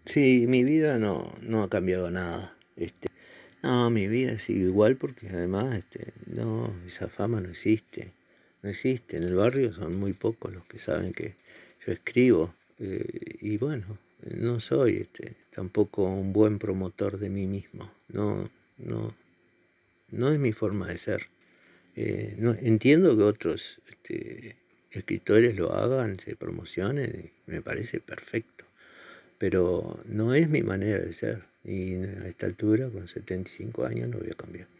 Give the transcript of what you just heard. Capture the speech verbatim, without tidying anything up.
Sí, mi vida no, no ha cambiado nada. Este, no, mi vida sigue igual porque además, este, no, esa fama no existe. No existe. En el barrio son muy pocos los que saben que yo escribo. Eh, y bueno, no soy este, tampoco un buen promotor de mí mismo. No, no, no es mi forma de ser. Eh, no, entiendo que otros este, escritores lo hagan, se promocionen, y me parece perfecto. Pero no es mi manera de ser. Y a esta altura, con setenta y cinco años, no voy a cambiar.